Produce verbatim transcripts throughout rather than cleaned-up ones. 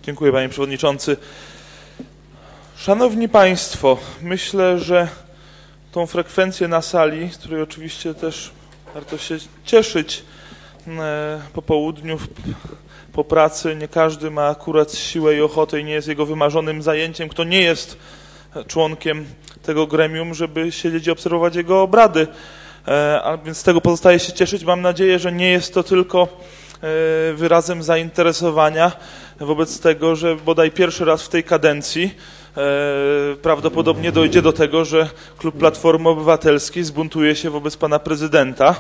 Dziękuję, panie przewodniczący. Szanowni państwo, myślę, że tą frekwencję na sali, z której oczywiście też warto się cieszyć po południu, po pracy, nie każdy ma akurat siłę i ochotę i nie jest jego wymarzonym zajęciem, kto nie jest członkiem tego gremium, żeby siedzieć i obserwować jego obrady. A więc z tego pozostaje się cieszyć. Mam nadzieję, że nie jest to tylko wyrazem zainteresowania wobec tego, że bodaj pierwszy raz w tej kadencji prawdopodobnie dojdzie do tego, że klub Platformy Obywatelskiej zbuntuje się wobec pana prezydenta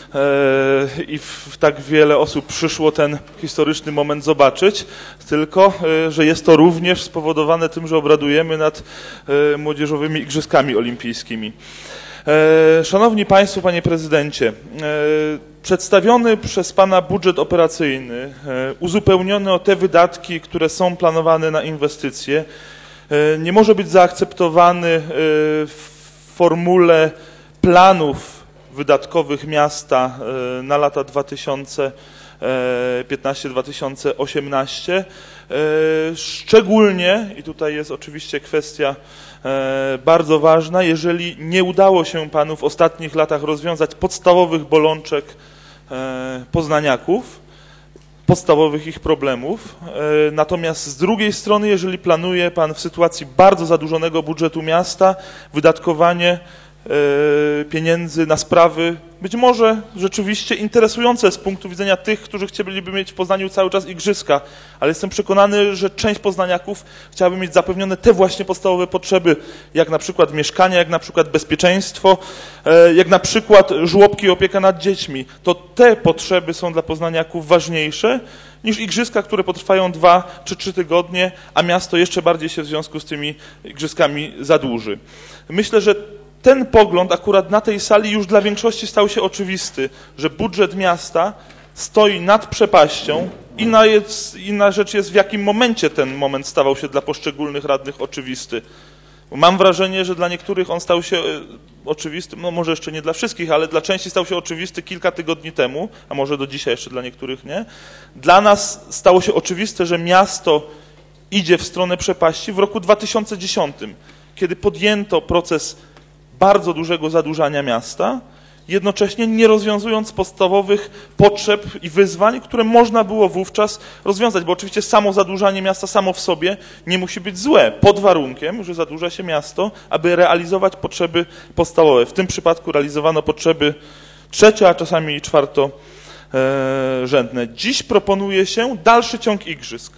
i w tak wiele osób przyszło ten historyczny moment zobaczyć, tylko że jest to również spowodowane tym, że obradujemy nad młodzieżowymi igrzyskami olimpijskimi. Szanowni państwo, panie prezydencie, przedstawiony przez pana budżet operacyjny, uzupełniony o te wydatki, które są planowane na inwestycje, nie może być zaakceptowany w formule planów wydatkowych miasta na lata dwa tysiące piętnaście do dwa tysiące osiemnaście. Szczególnie, i tutaj jest oczywiście kwestia bardzo ważna, jeżeli nie udało się panu w ostatnich latach rozwiązać podstawowych bolączek poznaniaków, podstawowych ich problemów. Natomiast z drugiej strony, jeżeli planuje pan w sytuacji bardzo zadłużonego budżetu miasta wydatkowanie pieniędzy na sprawy być może rzeczywiście interesujące z punktu widzenia tych, którzy chcieliby mieć w Poznaniu cały czas igrzyska, ale jestem przekonany, że część poznaniaków chciałaby mieć zapewnione te właśnie podstawowe potrzeby, jak na przykład mieszkania, jak na przykład bezpieczeństwo, jak na przykład żłobki i opieka nad dziećmi. To te potrzeby są dla poznaniaków ważniejsze niż igrzyska, które potrwają dwa czy trzy tygodnie, a miasto jeszcze bardziej się w związku z tymi igrzyskami zadłuży. Myślę, że ten pogląd akurat na tej sali już dla większości stał się oczywisty, że budżet miasta stoi nad przepaścią. Inna, jest, inna rzecz jest, w jakim momencie ten moment stawał się dla poszczególnych radnych oczywisty. Bo mam wrażenie, że dla niektórych on stał się oczywisty, no może jeszcze nie dla wszystkich, ale dla części stał się oczywisty kilka tygodni temu, a może do dzisiaj jeszcze dla niektórych nie. Dla nas stało się oczywiste, że miasto idzie w stronę przepaści w roku dwa tysiące dziesiątym, kiedy podjęto proces bardzo dużego zadłużania miasta, jednocześnie nie rozwiązując podstawowych potrzeb i wyzwań, które można było wówczas rozwiązać, bo oczywiście samo zadłużanie miasta samo w sobie nie musi być złe, pod warunkiem, że zadłuża się miasto, aby realizować potrzeby podstawowe. W tym przypadku realizowano potrzeby trzecie, a czasami czwartorzędne. Dziś proponuje się dalszy ciąg igrzysk.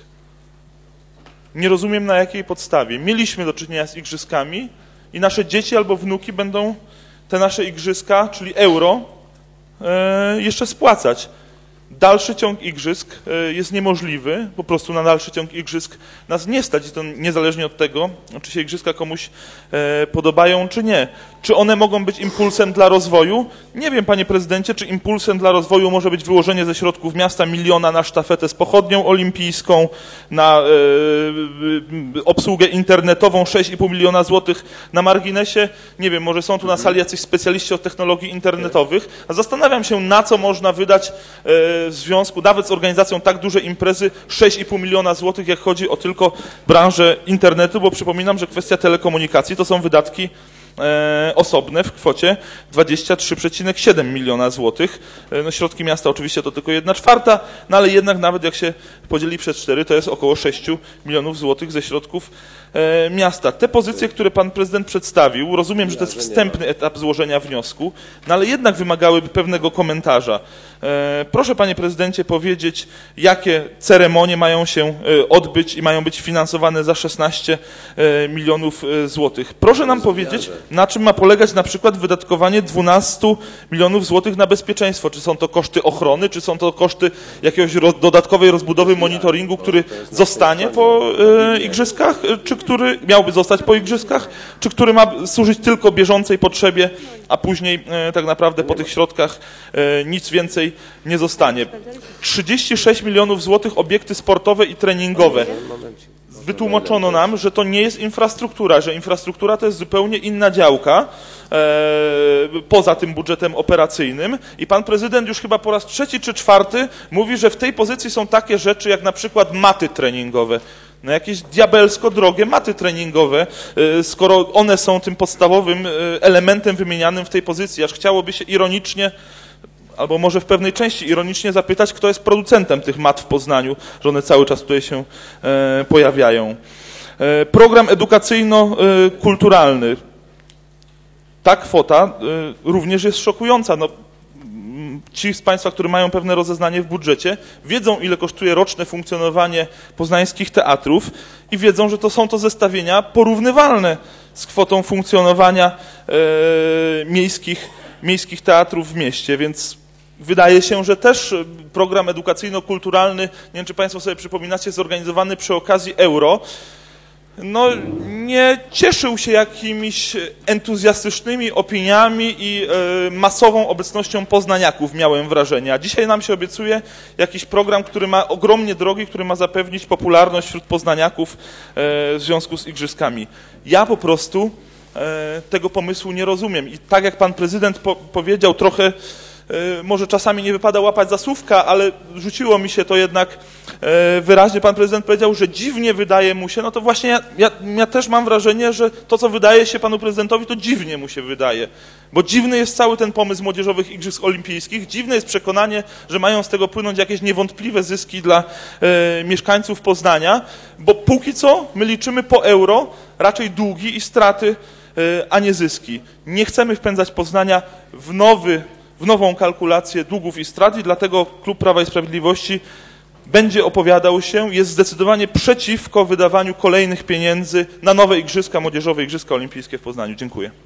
Nie rozumiem, na jakiej podstawie. Mieliśmy do czynienia z igrzyskami, i nasze dzieci albo wnuki będą te nasze igrzyska, czyli euro, jeszcze spłacać. Dalszy ciąg igrzysk jest niemożliwy, po prostu na dalszy ciąg igrzysk nas nie stać, i to niezależnie od tego, czy się igrzyska komuś podobają, czy nie. Czy one mogą być impulsem dla rozwoju? Nie wiem, panie prezydencie, czy impulsem dla rozwoju może być wyłożenie ze środków miasta miliona na sztafetę z pochodnią olimpijską, na e, obsługę internetową sześć i pół miliona złotych na marginesie. Nie wiem, może są tu na sali jacyś specjaliści od technologii internetowych. A zastanawiam się, na co można wydać e, w związku nawet z organizacją tak dużej imprezy sześć i pół miliona złotych, jak chodzi o tylko branżę internetu, bo przypominam, że kwestia telekomunikacji to są wydatki E, osobne w kwocie dwadzieścia trzy przecinek siedem miliona złotych. E, no, środki miasta oczywiście to tylko jedna czwarta, no ale jednak nawet jak się podzieli przez cztery, to jest około sześć milionów złotych ze środków e, miasta. Te pozycje, które pan prezydent przedstawił, rozumiem, że to jest wstępny etap złożenia wniosku, no ale jednak wymagałyby pewnego komentarza. E, proszę, panie prezydencie, powiedzieć, jakie ceremonie mają się e, odbyć i mają być finansowane za szesnaście milionów złotych. Proszę nam powiedzieć, na czym ma polegać na przykład wydatkowanie dwunastu milionów złotych na bezpieczeństwo. Czy są to koszty ochrony, czy są to koszty jakiegoś roz, dodatkowej rozbudowy monitoringu, który zostanie po e, igrzyskach, czy który miałby zostać po igrzyskach, czy który ma służyć tylko bieżącej potrzebie, a później e, tak naprawdę po tych środkach e, nic więcej nie zostanie. trzydzieści sześć milionów złotych obiekty sportowe i treningowe. wytłumaczono nam, że to nie jest infrastruktura, że infrastruktura to jest zupełnie inna działka e, poza tym budżetem operacyjnym i pan prezydent już chyba po raz trzeci czy czwarty mówi, że w tej pozycji są takie rzeczy jak na przykład maty treningowe. No jakieś diabelsko drogie maty treningowe, skoro one są tym podstawowym elementem wymienianym w tej pozycji, aż chciałoby się ironicznie, albo może w pewnej części ironicznie zapytać, kto jest producentem tych mat w Poznaniu, że one cały czas tutaj się pojawiają. Program edukacyjno-kulturalny. Ta kwota również jest szokująca. No, ci z Państwa, którzy mają pewne rozeznanie w budżecie, wiedzą, ile kosztuje roczne funkcjonowanie poznańskich teatrów i wiedzą, że to są to zestawienia porównywalne z kwotą funkcjonowania e, miejskich, miejskich teatrów w mieście, więc wydaje się, że też program edukacyjno-kulturalny, nie wiem, czy Państwo sobie przypominacie, zorganizowany przy okazji Euro, no nie cieszył się jakimiś entuzjastycznymi opiniami i y, masową obecnością poznaniaków, miałem wrażenie. A dzisiaj nam się obiecuje jakiś program, który ma ogromnie drogi, który ma zapewnić popularność wśród poznaniaków y, w związku z igrzyskami. Ja po prostu y, tego pomysłu nie rozumiem. I tak jak pan prezydent po powiedział, trochę może czasami nie wypada łapać za słówka, ale rzuciło mi się to jednak wyraźnie. Pan prezydent powiedział, że dziwnie wydaje mu się, no to właśnie ja, ja, ja też mam wrażenie, że to, co wydaje się panu prezydentowi, to dziwnie mu się wydaje. Bo dziwny jest cały ten pomysł Młodzieżowych Igrzysk Olimpijskich, dziwne jest przekonanie, że mają z tego płynąć jakieś niewątpliwe zyski dla e, mieszkańców Poznania, bo póki co my liczymy po euro raczej długi i straty, e, a nie zyski. Nie chcemy wpędzać Poznania w nowy w nową kalkulację długów i strat i dlatego Klub Prawa i Sprawiedliwości będzie opowiadał się, jest zdecydowanie przeciwko wydawaniu kolejnych pieniędzy na nowe igrzyska, młodzieżowe Igrzyska Olimpijskie w Poznaniu. Dziękuję.